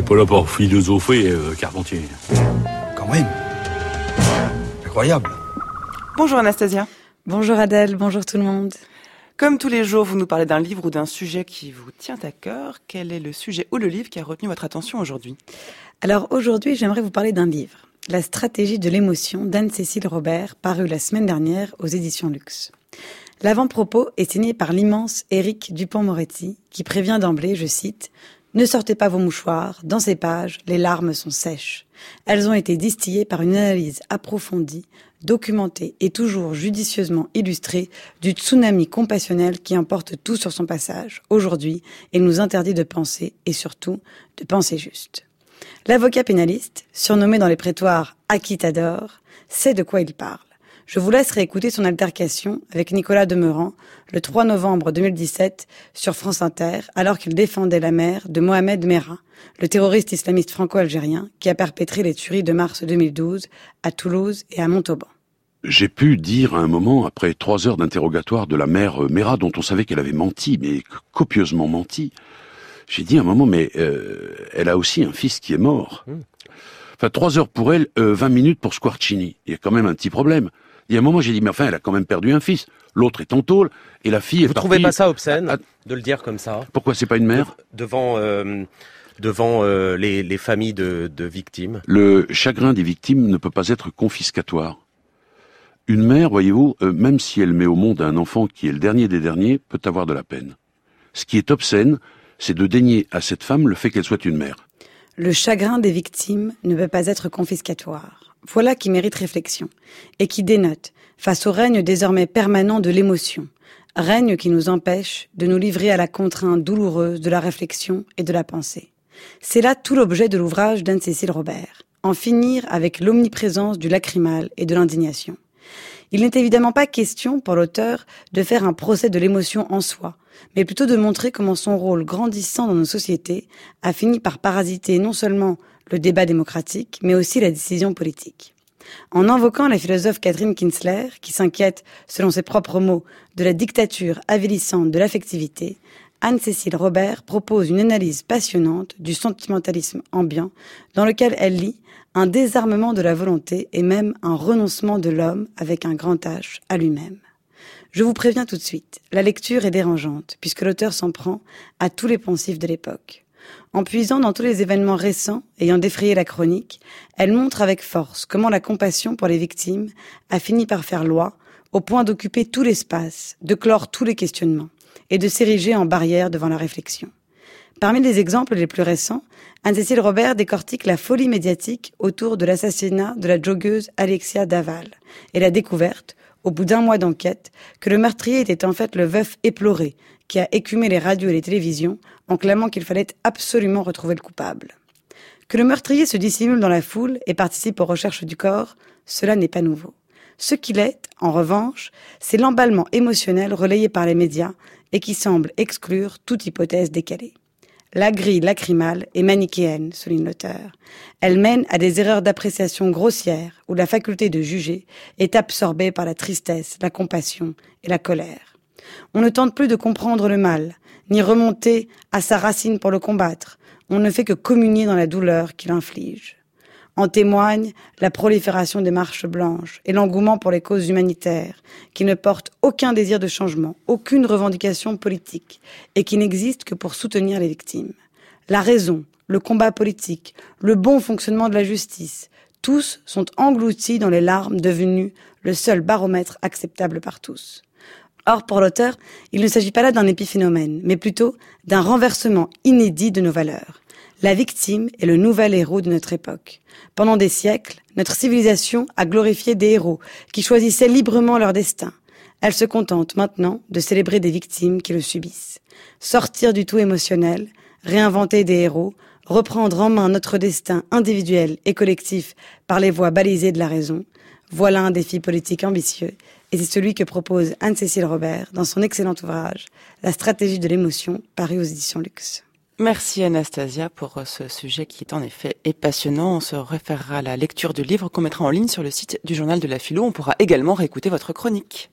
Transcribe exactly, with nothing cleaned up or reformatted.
n'est pas là pour philosopher, euh, Carpentier. Quand même. Incroyable. Bonjour Anastasia. Bonjour Adèle, bonjour tout le monde. Comme tous les jours, vous nous parlez d'un livre ou d'un sujet qui vous tient à cœur. Quel est le sujet ou le livre qui a retenu votre attention aujourd'hui ? Alors aujourd'hui, j'aimerais vous parler d'un livre, La stratégie de l'émotion d'Anne-Cécile Robert, paru la semaine dernière aux éditions Luxe. L'avant-propos est signé par l'immense Éric Dupond-Moretti, qui prévient d'emblée, je cite, « Ne sortez pas vos mouchoirs, dans ces pages, les larmes sont sèches. Elles ont été distillées par une analyse approfondie, documentée et toujours judicieusement illustrée du tsunami compassionnel qui emporte tout sur son passage, aujourd'hui, et nous interdit de penser, et surtout, de penser juste. » L'avocat pénaliste, surnommé dans les prétoires « Acquittador », sait de quoi il parle. Je vous laisse réécouter son altercation avec Nicolas Demeuran le trois novembre deux mille dix-sept sur France Inter, alors qu'il défendait la mère de Mohamed Merah, le terroriste islamiste franco-algérien qui a perpétré les tueries de mars deux mille douze à Toulouse et à Montauban. J'ai pu dire à un moment, après trois heures d'interrogatoire de la mère Merah, dont on savait qu'elle avait menti, mais copieusement menti, j'ai dit à un moment, mais euh, elle a aussi un fils qui est mort. Enfin, trois heures pour elle, euh, vingt minutes pour Squarcini. Il y a quand même un petit problème. Il y a un moment, j'ai dit, mais enfin, elle a quand même perdu un fils. L'autre est en tôle, et la fille est Vous partie... trouvez pas ça obscène à, à... de le dire comme ça ? Pourquoi c'est pas une mère ? De, Devant, euh, devant euh, les, les familles de, de victimes. Le chagrin des victimes ne peut pas être confiscatoire. Une mère, voyez-vous, euh, même si elle met au monde un enfant qui est le dernier des derniers, peut avoir de la peine. Ce qui est obscène, c'est de dénier à cette femme le fait qu'elle soit une mère. Le chagrin des victimes ne peut pas être confiscatoire. Voilà qui mérite réflexion et qui dénote face au règne désormais permanent de l'émotion, règne qui nous empêche de nous livrer à la contrainte douloureuse de la réflexion et de la pensée. C'est là tout l'objet de l'ouvrage d'Anne-Cécile Robert, en finir avec l'omniprésence du lacrymal et de l'indignation. Il n'est évidemment pas question pour l'auteur de faire un procès de l'émotion en soi, mais plutôt de montrer comment son rôle grandissant dans nos sociétés a fini par parasiter non seulement le débat démocratique, mais aussi la décision politique. En invoquant la philosophe Catherine Kinsler, qui s'inquiète, selon ses propres mots, de la dictature avilissante de l'affectivité, Anne-Cécile Robert propose une analyse passionnante du sentimentalisme ambiant, dans lequel elle lie un désarmement de la volonté et même un renoncement de l'homme avec un grand H à lui-même. Je vous préviens tout de suite, la lecture est dérangeante, puisque l'auteur s'en prend à tous les poncifs de l'époque. En puisant dans tous les événements récents ayant défrayé la chronique, elle montre avec force comment la compassion pour les victimes a fini par faire loi, au point d'occuper tout l'espace, de clore tous les questionnements, et de s'ériger en barrière devant la réflexion. Parmi les exemples les plus récents, Anne-Cécile Robert décortique la folie médiatique autour de l'assassinat de la joggeuse Alexia Daval et la découverte, au bout d'un mois d'enquête, que le meurtrier était en fait le veuf éploré qui a écumé les radios et les télévisions en clamant qu'il fallait absolument retrouver le coupable. Que le meurtrier se dissimule dans la foule et participe aux recherches du corps, cela n'est pas nouveau. Ce qu'il est, en revanche, c'est l'emballement émotionnel relayé par les médias et qui semble exclure toute hypothèse décalée. La grille lacrymale est manichéenne, souligne l'auteur. Elle mène à des erreurs d'appréciation grossières où la faculté de juger est absorbée par la tristesse, la compassion et la colère. On ne tente plus de comprendre le mal, ni remonter à sa racine pour le combattre. On ne fait que communier dans la douleur qu'il inflige. En témoigne la prolifération des marches blanches et l'engouement pour les causes humanitaires, qui ne portent aucun désir de changement, aucune revendication politique, et qui n'existent que pour soutenir les victimes. La raison, le combat politique, le bon fonctionnement de la justice, tous sont engloutis dans les larmes devenues le seul baromètre acceptable par tous. Or, pour l'auteur, il ne s'agit pas là d'un épiphénomène, mais plutôt d'un renversement inédit de nos valeurs. La victime est le nouvel héros de notre époque. Pendant des siècles, notre civilisation a glorifié des héros qui choisissaient librement leur destin. Elle se contente maintenant de célébrer des victimes qui le subissent. Sortir du tout émotionnel, réinventer des héros, reprendre en main notre destin individuel et collectif par les voies balisées de la raison, voilà un défi politique ambitieux, et c'est celui que propose Anne-Cécile Robert dans son excellent ouvrage « La stratégie de l'émotion » paru aux éditions Luxe. Merci Anastasia pour ce sujet qui est en effet est passionnant. On se référera à la lecture du livre qu'on mettra en ligne sur le site du Journal de la Philo. On pourra également réécouter votre chronique.